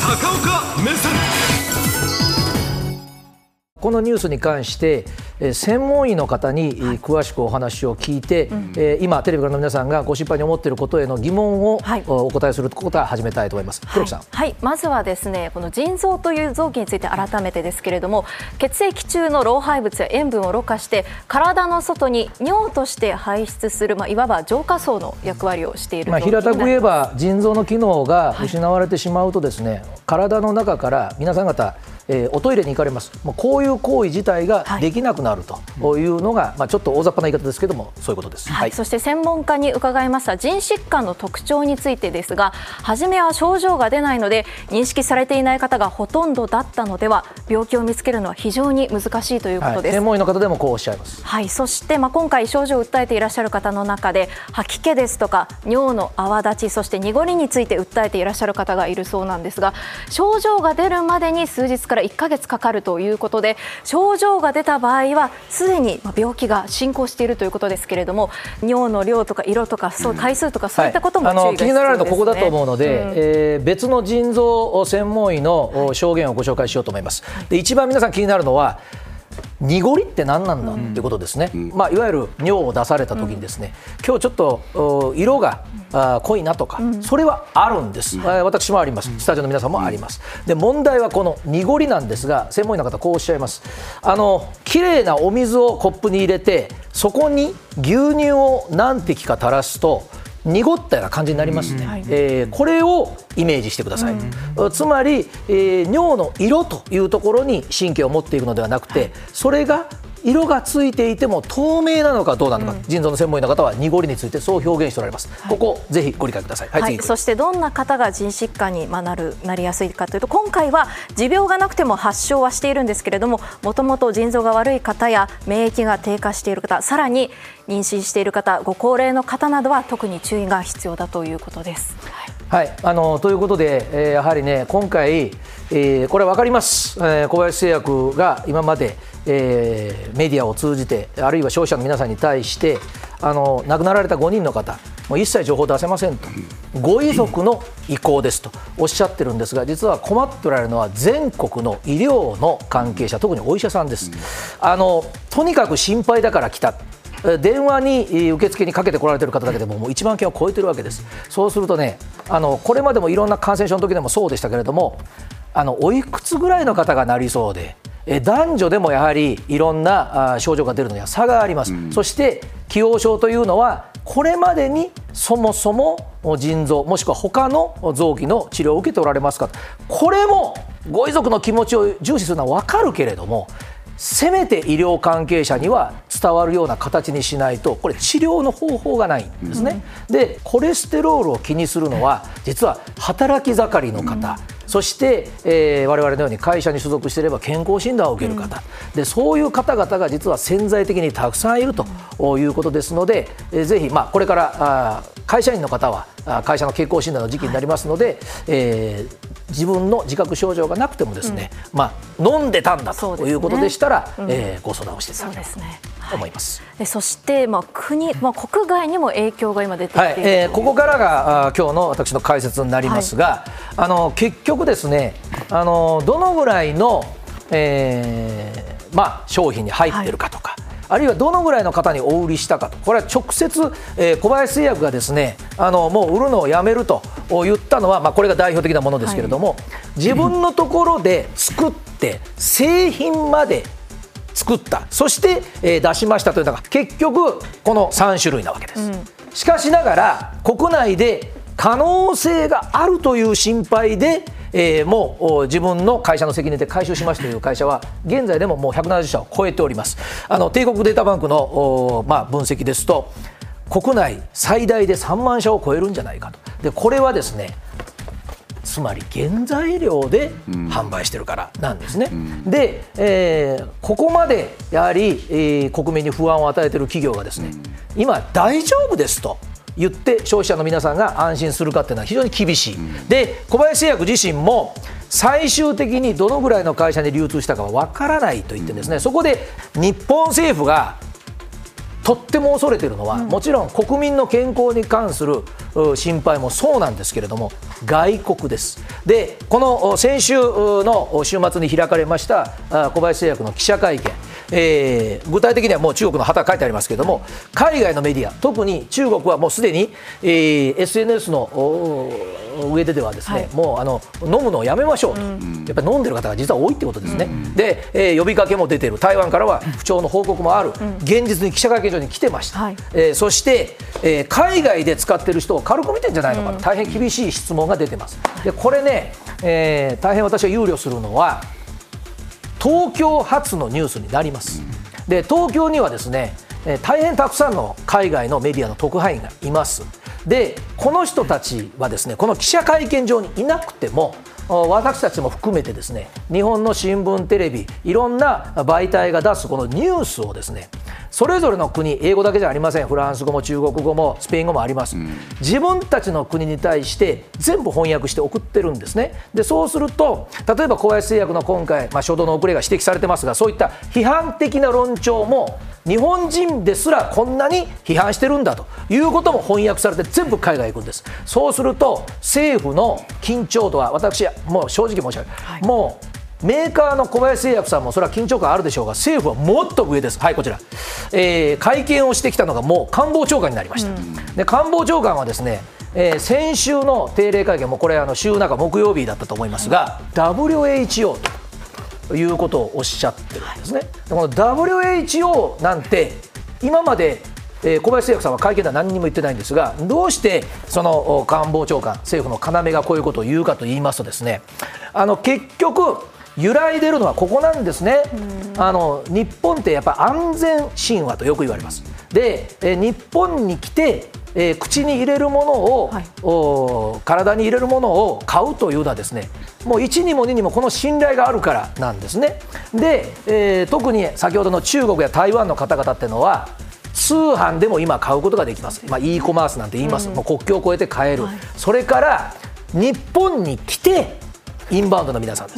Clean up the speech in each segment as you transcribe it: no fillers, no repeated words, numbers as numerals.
高岡目線。 このニュースに関して専門医の方に詳しくお話を聞いて、今テレビからの皆さんがご心配に思っていることへの疑問をお答えすることから始めたいと思います。黒木さん。 はい、まずはですね、この腎臓という臓器について改めてですけれども、血液中の老廃物や塩分をろ過して体の外に尿として排出する、いわば浄化層の役割をしている臓器になります。 平たく言えば腎臓の機能が失われてしまうとですね、体の中から皆さん方おトイレに行かれます。もうこういう行為自体ができなくなるというのが、ちょっと大雑把な言い方ですけども、そういうことです。 そして専門家に伺いました腎疾患の特徴についてですが、初めは症状が出ないので認識されていない方がほとんどだったのでは、病気を見つけるのは非常に難しいということです。 専門医の方でもこうおっしゃいます。 そして、今回症状を訴えていらっしゃる方の中で、吐き気ですとか尿の泡立ち、そして濁りについて訴えていらっしゃる方がいるそうなんですが、症状が出るまでに数日から1ヶ月かかるということで、症状が出た場合はすでに病気が進行しているということですけれども、尿の量とか色とか回数とかそういったことも注意が必要ですね。 気になられるのはここだと思うので、別の腎臓専門医の証言をご紹介しようと思います。で、一番皆さん気になるのは濁りって何なんだっていうことですね。いわゆる尿を出された時にですね、今日ちょっと色が濃いなとか、それはあるんです。私もあります。スタジオの皆さんもあります。で、問題はこの濁りなんですが、専門医の方こうおっしゃいます。きれいなお水をコップに入れて、そこに牛乳を何滴か垂らすと濁ったような感じになりますね。これをイメージしてください。つまり、尿の色というところに神経を持っていくのではなくて、それが色がついていても透明なのかどうなのか、腎臓の専門医の方は濁りについてそう表現しておられます。ここぜひご理解ください。 そしてどんな方が腎疾患になりやすいかというと、今回は持病がなくても発症はしているんですけれども、もともと腎臓が悪い方や免疫が低下している方、さらに妊娠している方、ご高齢の方などは特に注意が必要だということです。 ということで、やはりね、今回、これ分かります。小林製薬が今まで、メディアを通じて、あるいは消費者の皆さんに対して亡くなられた5人の方、もう一切情報出せませんと、ご遺族の意向ですとおっしゃってるんですが、実は困っておられるのは全国の医療の関係者、特にお医者さんです。とにかく心配だから来た、電話に受付にかけてこられている方だけでももう1万件を超えてるわけです。そうするとね、これまでもいろんな感染症の時でもそうでしたけれども、おいくつぐらいの方がなりそうで、男女でもやはりいろんな症状が出るのには差があります。そして既往症というのは、これまでにそもそも腎臓もしくは他の臓器の治療を受けておられますかと、これもご遺族の気持ちを重視するのは分かるけれども、せめて医療関係者には伝わるような形にしないと、これ治療の方法がないんですね。で、コレステロールを気にするのは実は働き盛りの方、そして、我々のように会社に所属していれば健康診断を受ける方、でそういう方々が実は潜在的にたくさんいるということですので、ぜひ、これから会社員の方は会社の健康診断の時期になりますので、自分の自覚症状がなくてもですね、飲んでたんだということでしたら、ご相談をしていただければと思います。 そして、国外にも影響が今出てきている、 ここからが今日の私の解説になりますが、結局ですね、どのぐらいの、商品に入っているかとか、あるいはどのぐらいの方にお売りしたかと、これは直接、小林製薬がですね、もう売るのをやめると言ったのは、これが代表的なものですけれども、自分のところで作って製品まで作った、そして、出しましたというのが結局この3種類なわけです。しかしながら国内で可能性があるという心配で、もう自分の会社の責任で回収しますという会社は現在でももう170社を超えております。帝国データバンクの、分析ですと、国内最大で3万社を超えるんじゃないかと。でこれはですね、つまり原材料で販売してるからなんですね。で、ここまでやはり、国民に不安を与えている企業がですね、今大丈夫ですと言って消費者の皆さんが安心するかっていうのは非常に厳しい。で、小林製薬自身も最終的にどのぐらいの会社に流通したかは分からないと言ってですね、そこで日本政府がとっても恐れているのは、もちろん国民の健康に関する心配もそうなんですけれども、外国です。で、この先週の週末に開かれました小林製薬の記者会見、具体的にはもう中国の旗が書いてありますけれども、海外のメディア、特に中国はもうすでに、SNS の上ではですね、もう飲むのをやめましょうと、やっぱり飲んでる方が実は多いってことですね。で、呼びかけも出ている、台湾からは不調の報告もある、現実に記者会見場に来てました、そして、海外で使っている人を軽く見てるんじゃないのかと、大変厳しい質問が出てます。でこれね、大変私が憂慮するのは東京発のニュースになります。で東京にはですね、大変たくさんの海外のメディアの特派員がいます。でこの人たちはですね、この記者会見場にいなくても、私たちも含めてですね、日本の新聞テレビいろんな媒体が出すこのニュースをですね、それぞれの国、英語だけじゃありません、フランス語も中国語もスペイン語もあります、自分たちの国に対して全部翻訳して送ってるんですね。でそうすると、例えば小林製薬の今回、初動の遅れが指摘されてますが、そういった批判的な論調も日本人ですらこんなに批判してるんだということも翻訳されて全部海外行くんです。そうすると政府の緊張度は、私はもう正直申し上げる、もうメーカーの小林製薬さんもそれは緊張感あるでしょうが、政府はもっと上です。はい、こちら、会見をしてきたのがもう官房長官になりました。で官房長官はですね、先週の定例会見もこれ週中木曜日だったと思いますが、WHO ということをおっしゃってるんですね。でこの WHO なんて今まで小林製薬さんは会見では何にも言ってないんですが、どうしてその官房長官、政府の要がこういうことを言うかと言いますとですね、結局揺らいでるのはここなんですね。日本ってやっぱ安全神話とよく言われます。で日本に来て口に入れるものを、体に入れるものを買うというのはですね、もう1にも2にもこの信頼があるからなんですね。で、特に先ほどの中国や台湾の方々っていうのは通販でも今買うことができます。e コマースなんて言います。もう国境を越えて買える、それから日本に来てインバウンドの皆さんです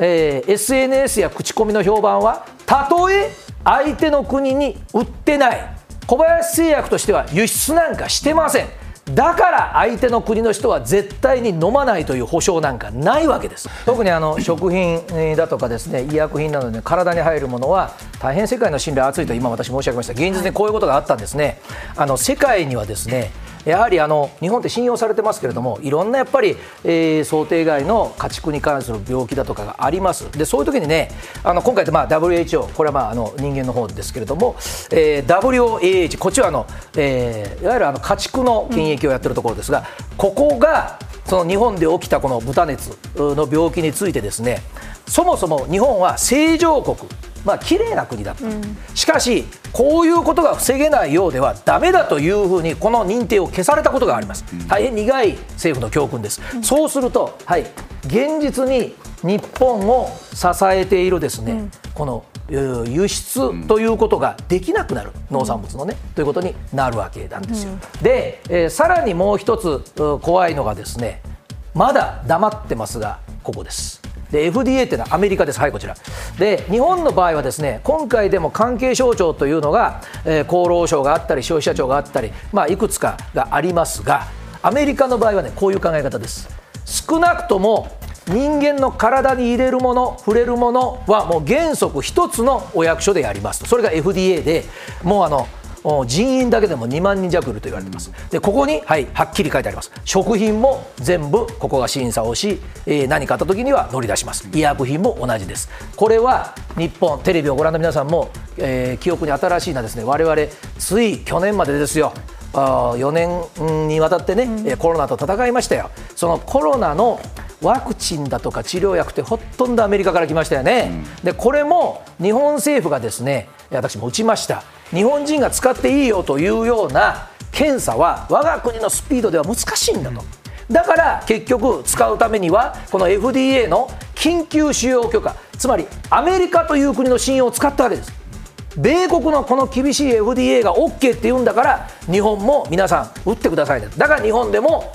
、SNS や口コミの評判は、たとえ相手の国に売ってない小林製薬としては輸出なんかしてません。だから相手の国の人は絶対に飲まないという保証なんかないわけです。特に食品だとかですね、医薬品などで体に入るものは大変世界の信頼厚いと今私申し上げました。現実にこういうことがあったんですね。世界にはですね、やはり日本って信用されてますけれども、いろんなやっぱり、想定外の家畜に関する病気だとかがあります。でそういう時にね、今回でWHO、これは人間の方ですけれども、WAH、こっちはいわゆる家畜の検疫をやってるところですが、ここがその日本で起きたこの豚熱の病気についてですね、そもそも日本は正常国、綺麗な国だった、しかしこういうことが防げないようではダメだというふうにこの認定を消されたことがあります。大変苦い政府の教訓です。そうすると、現実に日本を支えているですね、この輸出ということができなくなる、農産物のね、ということになるわけなんですよ。で、さらにもう一つ怖いのがですね、まだ黙ってますがここです。で FDA っていうのはアメリカです。はい、こちらで、日本の場合はですね、今回でも関係省庁というのが、厚労省があったり消費者庁があったり、いくつかがありますが、アメリカの場合はね、こういう考え方です。少なくとも人間の体に入れるもの、触れるものはもう原則一つのお役所でやりますと。それが FDA で、もう人員だけでも2万人弱いると言われています。でここに、はっきり書いてあります。食品も全部ここが審査をし、何かあった時には乗り出します。医薬品も同じです。これは日本テレビをご覧の皆さんも、記憶に新しいのはですね、我々つい去年までですよ、4年にわたってね、コロナと戦いましたよ。そのコロナのワクチンだとか治療薬ってほとんどアメリカから来ましたよね。でこれも日本政府がですね、私も打ちました。日本人が使っていいよというような検査は我が国のスピードでは難しいんだと。だから結局使うためにはこの FDA の緊急使用許可、つまりアメリカという国の信用を使ったわけです。米国のこの厳しい FDA が OK って言うんだから、日本も皆さん打ってくださいね。だから日本でも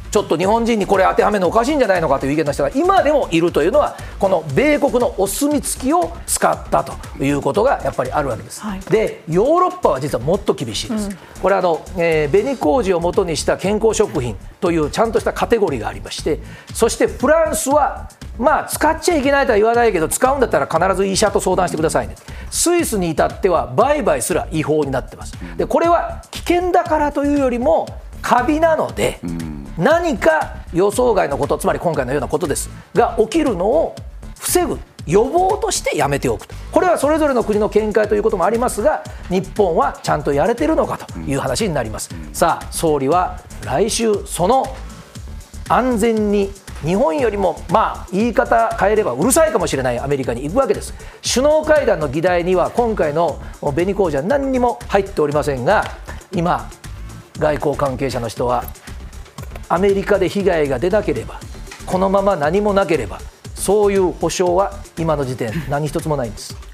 ちょっと日本人にこれ当てはめるのおかしいんじゃないのかという意見の人が今でもいるというのは、この米国のお墨付きを使ったということがやっぱりあるわけです、はい、でヨーロッパは実はもっと厳しいです、これ紅麹を元にした健康食品というちゃんとしたカテゴリーがありまして、そしてフランスはまあ使っちゃいけないとは言わないけど、使うんだったら必ず医者と相談してくださいね。スイスに至っては売買すら違法になってます。でこれは危険だからというよりもカビなので、何か予想外のこと、つまり今回のようなことですが起きるのを防ぐ予防としてやめておくと、これはそれぞれの国の見解ということもありますが、日本はちゃんとやれてるのかという話になります。さあ総理は来週その安全に日本よりもまあ言い方変えればうるさいかもしれないアメリカに行くわけです。首脳会談の議題には今回の紅麹は何にも入っておりませんが、今外交関係者の人はアメリカで被害が出なければ、このまま何もなければ、そういう保証は今の時点何一つもないんです。